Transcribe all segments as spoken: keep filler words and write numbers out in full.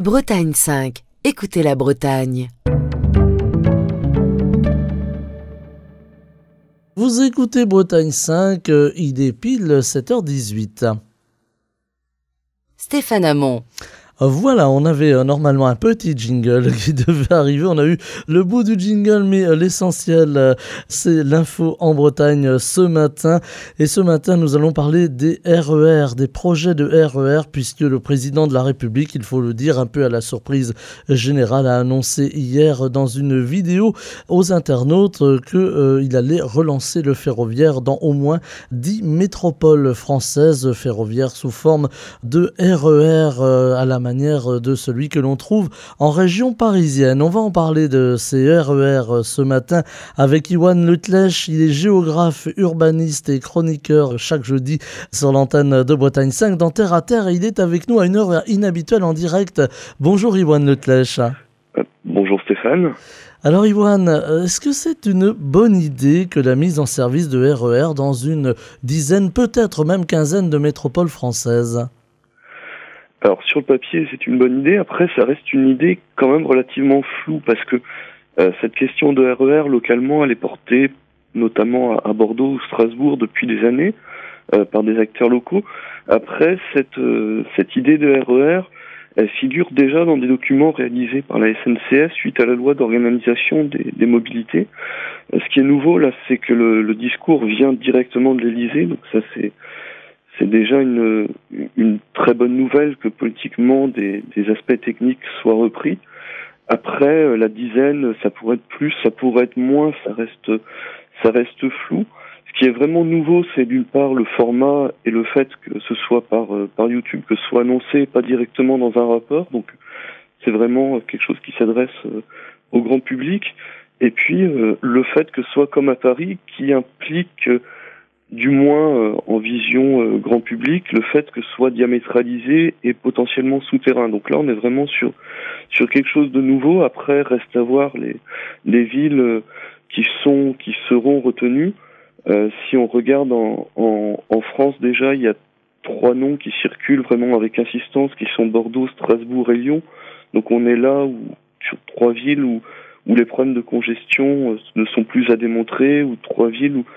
Bretagne cinq. Écoutez la Bretagne. Vous écoutez Bretagne cinq, euh, il est pile sept heures dix-huit. Stéphane Hamon. Voilà, on avait euh, normalement un petit jingle qui devait arriver. On a eu le bout du jingle, mais euh, l'essentiel, euh, c'est l'info en Bretagne euh, ce matin. Et ce matin, nous allons parler des R E R, des projets de R E R, puisque le président de la République, il faut le dire, un peu à la surprise générale, a annoncé hier dans une vidéo aux internautes euh, qu'il euh, allait relancer le ferroviaire dans au moins dix métropoles françaises, ferroviaires sous forme de R E R euh, à la manière de celui que l'on trouve en région parisienne. On va en parler de ces R E R ce matin avec Iwan Lutlech. Il est géographe, urbaniste et chroniqueur chaque jeudi sur l'antenne de Bretagne cinq dans Terre à Terre, et il est avec nous à une heure inhabituelle en direct. Bonjour Iwan Lutlech. Euh, bonjour Stéphane. Alors Iwan, est-ce que c'est une bonne idée que la mise en service de R E R dans une dizaine, peut-être même quinzaine de métropoles françaises ? Alors sur le papier c'est une bonne idée, après ça reste une idée quand même relativement floue parce que euh, cette question de R E R localement elle est portée notamment à, à Bordeaux ou Strasbourg depuis des années euh, par des acteurs locaux. Après cette, euh, cette idée de R E R elle figure déjà dans des documents réalisés par la S N C F suite à la loi d'organisation des, des mobilités. Euh, ce qui est nouveau là c'est que le, le discours vient directement de l'Élysée, donc ça c'est C'est déjà une, une très bonne nouvelle que politiquement des, des aspects techniques soient repris. Après, la dizaine, ça pourrait être plus, ça pourrait être moins, ça reste, ça reste flou. Ce qui est vraiment nouveau, c'est d'une part le format et le fait que ce soit par, par YouTube, que ce soit annoncé pas directement dans un rapport. Donc, c'est vraiment quelque chose qui s'adresse au grand public. Et puis, le fait que ce soit comme à Paris, qui implique du moins euh, en vision euh, grand public, le fait que ce soit diamétralisé et potentiellement souterrain. Donc là, on est vraiment sur sur quelque chose de nouveau. Après, reste à voir les les villes euh, qui sont qui seront retenues. Euh, si on regarde en, en en France déjà, il y a trois noms qui circulent vraiment avec insistance, qui sont Bordeaux, Strasbourg et Lyon. Donc on est là où sur trois villes où où les problèmes de congestion euh, ne sont plus à démontrer, ou trois villes où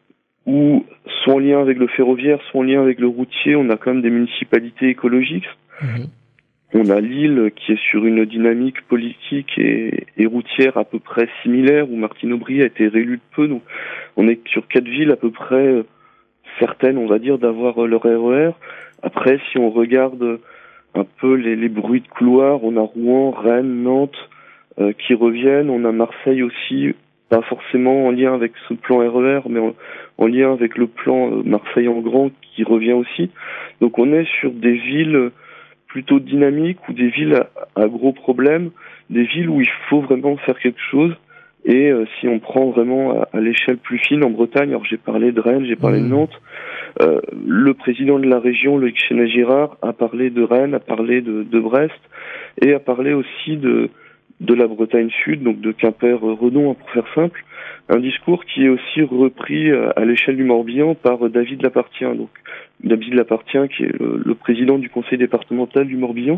où, soit en lien avec le ferroviaire, soit en lien avec le routier, on a quand même des municipalités écologiques. Mmh. On a Lille qui est sur une dynamique politique et, et routière à peu près similaire, où Martine Aubry a été réélue de peu. Donc on est sur quatre villes à peu près euh, certaines, on va dire, d'avoir euh, leur R E R. Après, si on regarde un peu les, les bruits de couloir, on a Rouen, Rennes, Nantes euh, qui reviennent. On a Marseille aussi, pas forcément en lien avec ce plan R E R, mais en, en lien avec le plan euh, Marseille en grand qui revient aussi. Donc on est sur des villes plutôt dynamiques ou des villes à, à gros problèmes, des villes où il faut vraiment faire quelque chose. Et euh, si on prend vraiment à, à l'échelle plus fine en Bretagne, alors j'ai parlé de Rennes, j'ai parlé mmh. de Nantes, euh, le président de la région, Loïc Chénat-Girard, a parlé de Rennes, a parlé de, de Brest et a parlé aussi de de la Bretagne Sud, donc de Quimper-Redon, pour faire simple, un discours qui est aussi repris à l'échelle du Morbihan par David Lapartien. Donc David Lapartien, qui est le, le président du conseil départemental du Morbihan.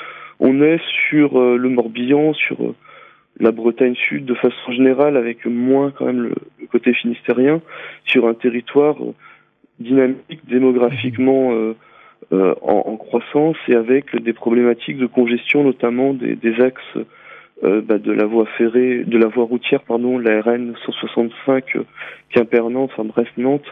On est sur euh, le Morbihan, sur euh, la Bretagne Sud de façon générale, avec moins quand même le, le côté finistérien, sur un territoire euh, dynamique, démographiquement euh, euh, en, en croissance, et avec des problématiques de congestion, notamment des, des axes Euh, bah, de la voie ferrée, de la voie routière, pardon, la R N cent soixante-cinq, euh, Quimper-Nantes, enfin Brest-Nantes,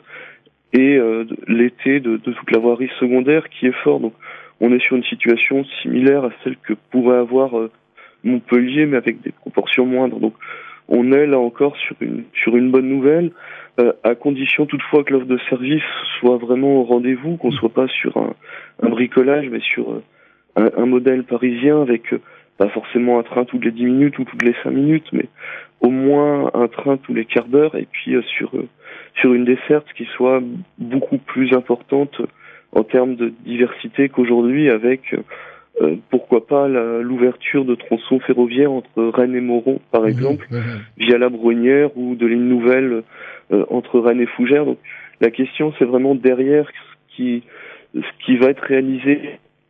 et euh, l'été de, de toute la voirie secondaire qui est fort. Donc, on est sur une situation similaire à celle que pourrait avoir euh, Montpellier, mais avec des proportions moindres. Donc, on est là encore sur une sur une bonne nouvelle, euh, à condition toutefois que l'offre de service soit vraiment au rendez-vous, qu'on soit pas sur un, un bricolage, mais sur euh, un, un modèle parisien avec euh, pas forcément un train toutes les dix minutes ou toutes les cinq minutes, mais au moins un train tous les quarts d'heure, et puis euh, sur euh, sur une desserte qui soit beaucoup plus importante en termes de diversité qu'aujourd'hui, avec euh, pourquoi pas la, l'ouverture de tronçons ferroviaires entre Rennes et Moron, par exemple, mmh, mmh. via la Bruyère, ou de lignes nouvelles euh, entre Rennes et Fougères. Donc la question, c'est vraiment derrière ce qui ce qui va être réalisé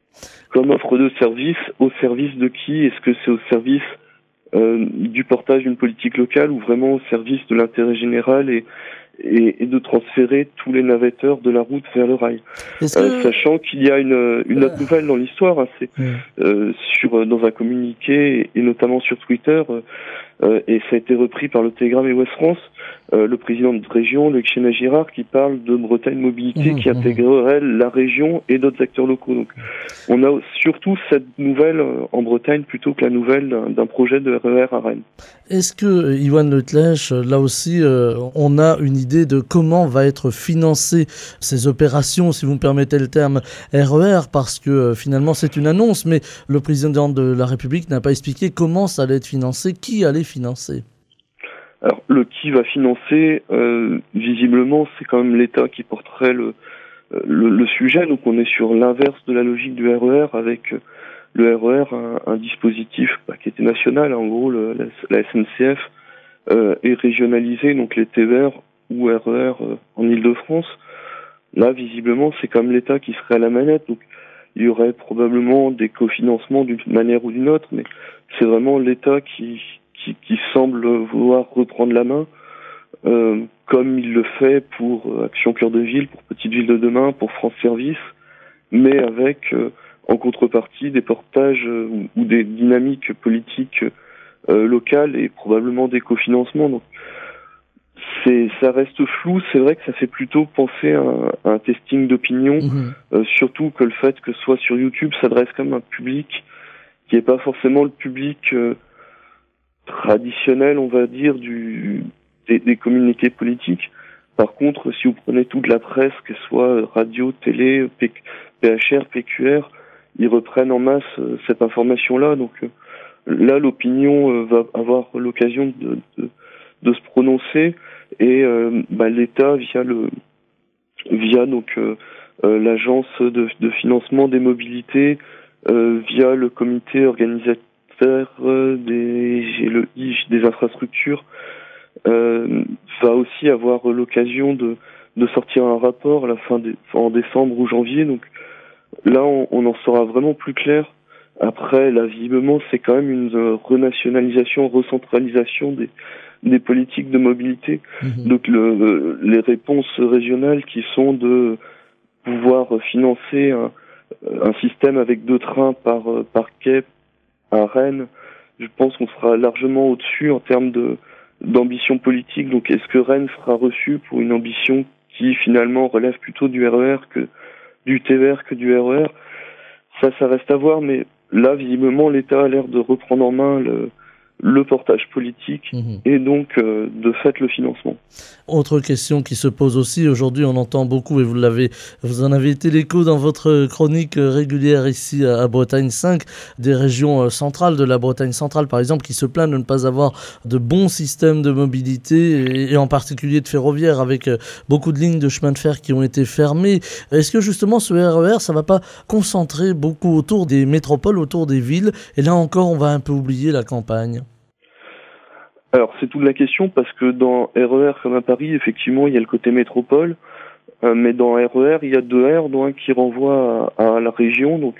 comme offre de service. Au service de qui? Est-ce que c'est au service euh, du portage d'une politique locale ou vraiment au service de l'intérêt général et, et, et de transférer tous les navetteurs de la route vers le rail? Est-ce euh, que... Sachant qu'il y a une, une autre nouvelle dans l'histoire, hein, c'est Mmh. euh, sur dans un communiqué et, et notamment sur Twitter, euh, euh, et ça a été repris par le Télégramme et Ouest France, euh, le président de région, Luc Chéna-Girard, qui parle de Bretagne Mobilité, Mmh, qui mmh. intégrerait la région et d'autres acteurs locaux. Donc, on a surtout cette nouvelle euh, en Bretagne plutôt que la nouvelle d'un, d'un projet de R E R à Rennes. Est-ce que, euh, Iwan Le Tlèche, là aussi, euh, on a une idée de comment va être financée ces opérations, si vous me permettez le terme, R E R, parce que euh, finalement c'est une annonce, mais le président de la République n'a pas expliqué comment ça allait être financé, qui allait financer. Alors, le qui va financer, euh, visiblement, c'est quand même l'État qui porterait le, le, le sujet. Donc, on est sur l'inverse de la logique du R E R, avec le R E R, un, un dispositif bah, qui était national. En gros, le, la, la S N C F euh, est régionalisée, donc les T E R ou R E R euh, en Île-de-France. Là, visiblement, c'est quand même l'État qui serait à la manette. Donc, il y aurait probablement des cofinancements d'une manière ou d'une autre, mais c'est vraiment l'État qui... Qui, qui semble vouloir reprendre la main, euh, comme il le fait pour euh, Action Cœur de Ville, pour Petite Ville de Demain, pour France Service, mais avec euh, en contrepartie des portages euh, ou, ou des dynamiques politiques euh, locales et probablement des cofinancements. Donc, c'est, ça reste flou. C'est vrai que ça fait plutôt penser à un, à un testing d'opinion, mmh. euh, surtout que le fait que ce soit sur YouTube s'adresse quand même à un public qui n'est pas forcément le public euh, traditionnel, on va dire, du, des, des communautés politiques. Par contre, si vous prenez toute la presse, que ce soit radio, télé, P H R, P Q R, ils reprennent en masse euh, cette information-là. Donc euh, là, l'opinion euh, va avoir l'occasion de, de, de se prononcer et euh, bah, l'État, via le via donc euh, euh, l'agence de, de financement des mobilités, euh, via le comité organisateur des, le, des infrastructures, euh, va aussi avoir l'occasion de, de sortir un rapport à la fin des, en décembre ou janvier. Donc là, on, on en saura vraiment plus clair. Après, là, visiblement, c'est quand même une renationalisation, recentralisation des, des politiques de mobilité. Mmh. Donc le, les réponses régionales qui sont de pouvoir financer un, un système avec deux trains par, par quai à Rennes, je pense qu'on sera largement au-dessus en termes de d'ambition politique. Donc, est-ce que Rennes sera reçu pour une ambition qui finalement relève plutôt du R E R que du T E R que du R E R? Ça, ça reste à voir. Mais là, visiblement, l'État a l'air de reprendre en main le le portage politique mmh. et donc euh, de fait le financement. Autre question qui se pose aussi, aujourd'hui on entend beaucoup, et vous l'avez, vous en avez été l'écho dans votre chronique régulière ici à Bretagne cinq, des régions centrales de la Bretagne centrale par exemple, qui se plaignent de ne pas avoir de bons systèmes de mobilité et en particulier de ferroviaire, avec beaucoup de lignes de chemin de fer qui ont été fermées. Est-ce que justement ce R E R, ça ne va pas concentrer beaucoup autour des métropoles, autour des villes, et là encore on va un peu oublier la campagne? Alors, c'est toute la question, parce que dans R E R comme à Paris, effectivement, il y a le côté métropole, euh, mais dans R E R, il y a deux R, dont un qui renvoie à, à la région. Donc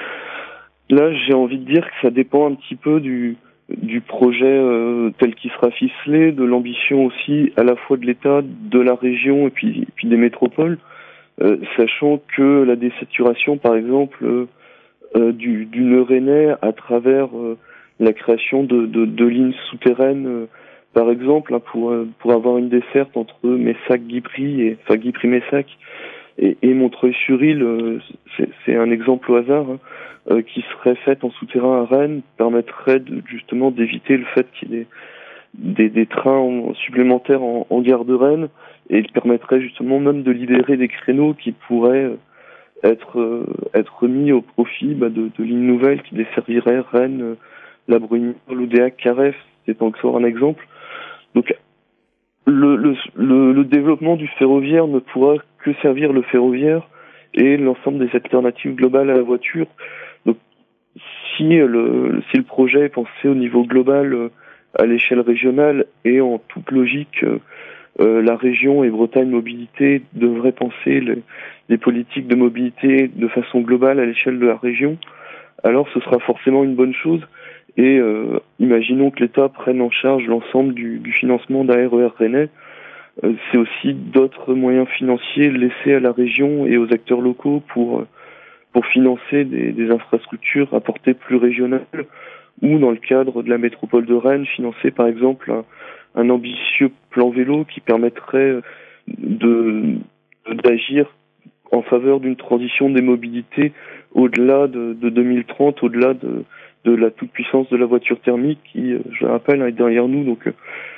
là, j'ai envie de dire que ça dépend un petit peu du, du projet euh, tel qu'il sera ficelé, de l'ambition aussi à la fois de l'État, de la région et puis, et puis des métropoles, euh, sachant que la désaturation, par exemple, euh, euh, du, du nœud rennais à travers... Euh, la création de, de, de lignes souterraines, euh, par exemple, hein, pour euh, pour avoir une desserte entre Messac-Guipry et enfin Guipry-Messac et, et Montreuil-sur-Île, euh, c'est, c'est un exemple au hasard, hein, euh, qui serait faite en souterrain à Rennes, permettrait de, justement d'éviter le fait qu'il y ait des, des, des trains en, supplémentaires en, en gare de Rennes, et il permettrait justement même de libérer des créneaux qui pourraient euh, être euh, être mis au profit bah, de, de lignes nouvelles qui desserviraient Rennes, euh, la Brunière, l'Oudéac, Caref, c'est encore un exemple. Donc, le, le, le, le développement du ferroviaire ne pourra que servir le ferroviaire et l'ensemble des alternatives globales à la voiture. Donc, si le, si le projet est pensé au niveau global, à l'échelle régionale, et en toute logique, euh, la région et Bretagne Mobilité devraient penser les, les politiques de mobilité de façon globale à l'échelle de la région, alors ce sera forcément une bonne chose. Et euh, imaginons que l'État prenne en charge l'ensemble du, du financement d'un R E R rennais. Euh, c'est aussi d'autres moyens financiers laissés à la région et aux acteurs locaux pour pour financer des, des infrastructures à portée plus régionale, ou dans le cadre de la métropole de Rennes, financer par exemple un, un ambitieux plan vélo qui permettrait de, de d'agir en faveur d'une transition des mobilités au-delà de, de deux mille trente, au-delà de de la toute-puissance de la voiture thermique qui, je le rappelle, est derrière nous. Donc,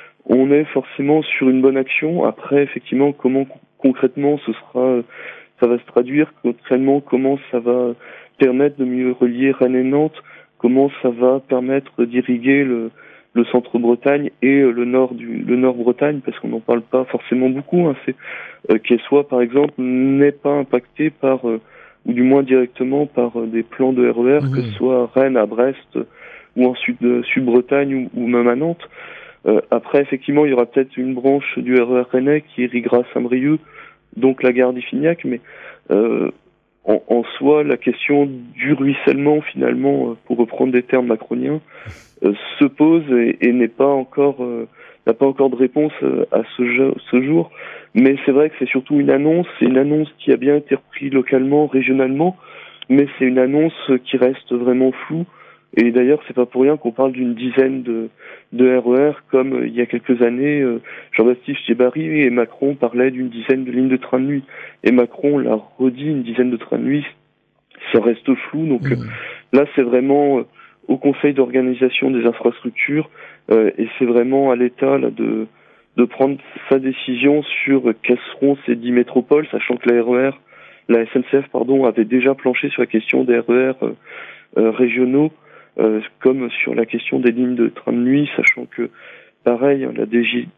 on est forcément sur une bonne action. Après, effectivement, comment concrètement ce sera, ça va se traduire, concrètement, comment ça va permettre de mieux relier Rennes et Nantes, comment ça va permettre d'irriguer le, le centre-Bretagne et le nord du, le nord-Bretagne, parce qu'on n'en parle pas forcément beaucoup. Hein. C'est euh, Quessoy, par exemple, n'est pas impacté par euh, ou du moins directement par des plans de R E R, mmh. que ce soit Rennes à Brest ou en sud de Sud-Bretagne ou, ou même à Nantes. Euh, après, effectivement, il y aura peut-être une branche du R E R rennais qui irriguera Saint-Brieuc, donc la gare d'Iffignac, mais euh, en, en soi, la question du ruissellement, finalement, pour reprendre des termes macroniens, euh, se pose et, et n'est pas encore, euh, n'a pas encore de réponse à ce, ce jour. Mais c'est vrai que c'est surtout une annonce, c'est une annonce qui a bien été reprise localement, régionalement, mais c'est une annonce qui reste vraiment floue. Et d'ailleurs, c'est pas pour rien qu'on parle d'une dizaine de, de R E R, comme euh, il y a quelques années, euh, Jean-Baptiste Djebbari et Macron parlaient d'une dizaine de lignes de train de nuit. Et Macron l'a redit, une dizaine de trains de nuit, ça reste flou. Donc mmh. euh, là, c'est vraiment euh, au Conseil d'organisation des infrastructures, euh, et c'est vraiment à l'État là de de prendre sa décision sur quelles seront ces dix métropoles, sachant que la R E R, la S N C F, pardon, avait déjà planché sur la question des R E R euh, euh, régionaux, euh, comme sur la question des lignes de train de nuit, sachant que, pareil, la D J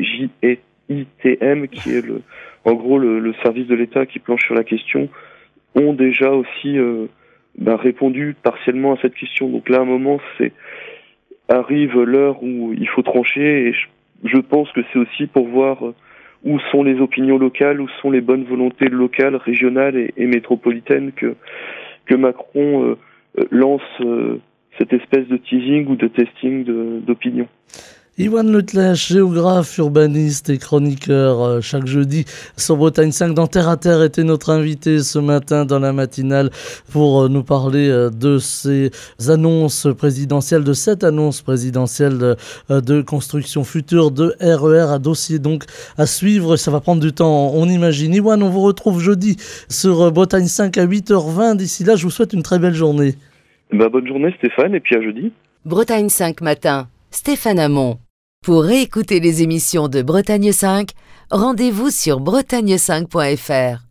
I T M, qui est le, en gros le, le service de l'État qui planche sur la question, ont déjà aussi euh, bah, répondu partiellement à cette question. Donc là, à un moment, c'est arrive l'heure où il faut trancher, et je Je pense que c'est aussi pour voir où sont les opinions locales, où sont les bonnes volontés locales, régionales et, et métropolitaines que, que Macron euh, lance euh, cette espèce de teasing ou de testing de, d'opinion. Iwan Letlèche, géographe, urbaniste et chroniqueur, euh, chaque jeudi sur Bretagne cinq dans Terre à Terre, était notre invité ce matin dans la matinale pour euh, nous parler euh, de ces annonces présidentielles, de cette annonce présidentielle de, euh, de construction future de R E R, à dossier donc à suivre. Ça va prendre du temps, on imagine. Iwan, on vous retrouve jeudi sur euh, Bretagne cinq à huit heures vingt. D'ici là, je vous souhaite une très belle journée. Bah, bonne journée Stéphane, et puis à jeudi. Bretagne cinq matin, Stéphane Hamon. Pour réécouter les émissions de Bretagne cinq, rendez-vous sur bretagne cinq point f r.